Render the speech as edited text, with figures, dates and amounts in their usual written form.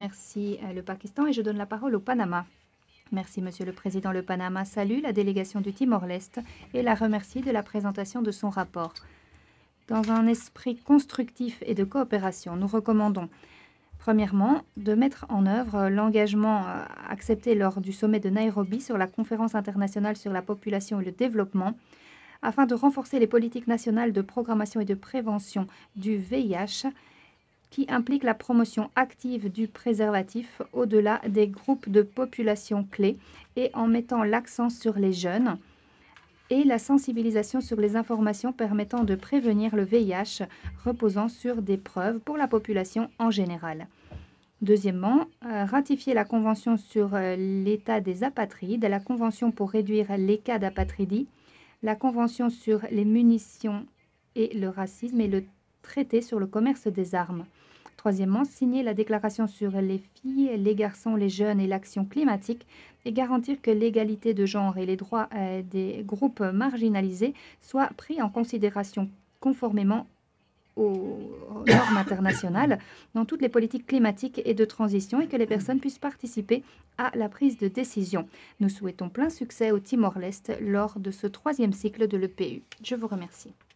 remercie le Pakistan et je donne la parole au Panama. Merci, Monsieur le Président. Le Panama salue la délégation du Timor-Leste et la remercie de la présentation de son rapport. Dans un esprit constructif et de coopération, nous recommandons, premièrement, de mettre en œuvre l'engagement accepté lors du sommet de Nairobi sur la conférence internationale sur la population et le développement, afin de renforcer les politiques nationales de programmation et de prévention du VIH, qui implique la promotion active du préservatif au-delà des groupes de population clés et en mettant l'accent sur les jeunes, et la sensibilisation sur les informations permettant de prévenir le VIH reposant sur des preuves pour la population en général. Deuxièmement, ratifier la Convention sur l'état des apatrides, la Convention pour réduire les cas d'apatridie, la Convention sur les munitions et le racisme et le traité sur le commerce des armes. Troisièmement, signer la déclaration sur les filles, les garçons, les jeunes et l'action climatique et garantir que l'égalité de genre et les droits des groupes marginalisés soient pris en considération conformément aux normes internationales dans toutes les politiques climatiques et de transition et que les personnes puissent participer à la prise de décision. Nous souhaitons plein succès au Timor-Leste lors de ce 3e cycle de l'EPU. Je vous remercie.